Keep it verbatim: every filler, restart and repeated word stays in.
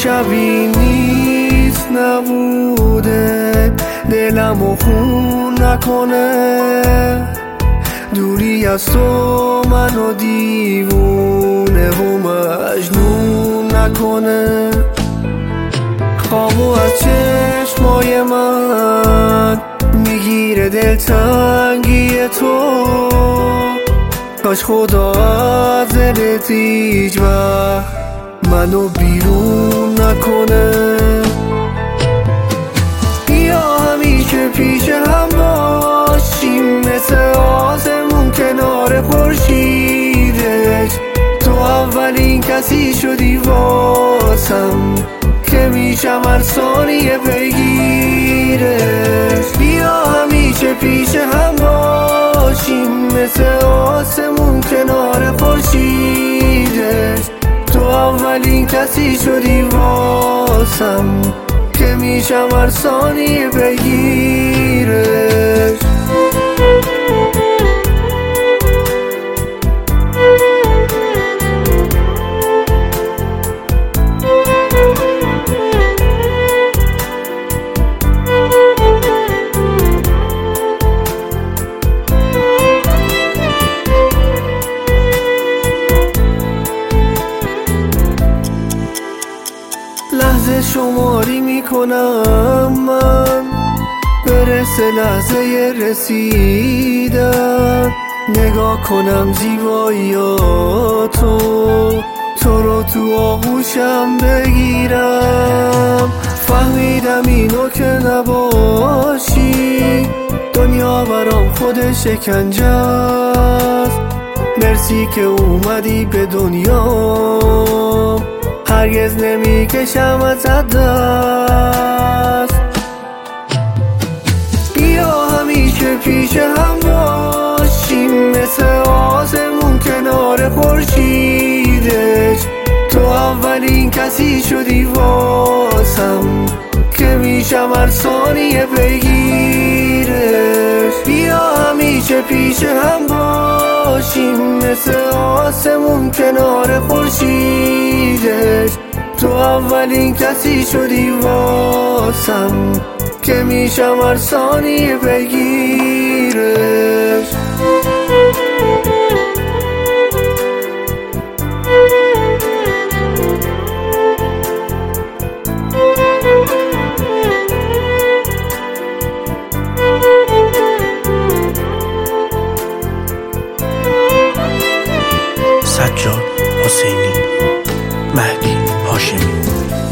شبی نیست نبوده دلمو خون نکنه، دوری از تو منو دیوونه و مجنون نکنه. خوابو از چشمای من میگیره دلتنگی تو، کاش خدا از دلت هیچ وقت منو بیرون نکنه. بیا همیشه پیش هم باشیم، مثل آسمون کنار خورشیدش. تو اولین کسی شدی واسم که میشم هر ثانیه پیگیرش. بیا همیشه پیش هم باشیم، مثل آسمون کنار خورشیدش. تو اولین کسی شدی واسم که میشم هر ثانیه پیگیرش. لحظه شماری میکنم من، برسه لحظه رسیدن. نگاه کنم زیباییاتو، تو رو تو آغوشم بگیرم. فهمیدم اینو که نباشی دنیا برام خود شکنجه است. مرسی که اومدی به دنیا، هرگز نمیکشم ازت دست. بیا همیشه پیش هم باشیم، مثل آسمون کنار خورشیدش. تو اولین کسی شدی واسم که میشم هر ثانیه پیگیرش. بیا همیشه پیش هم باشیم، مثل آسمون کنار خورشیدش. تو اولین کسی شدی واسم که میشم هر ثانیه پیگیرش. سجاد حسینی، مهدی هاشمی.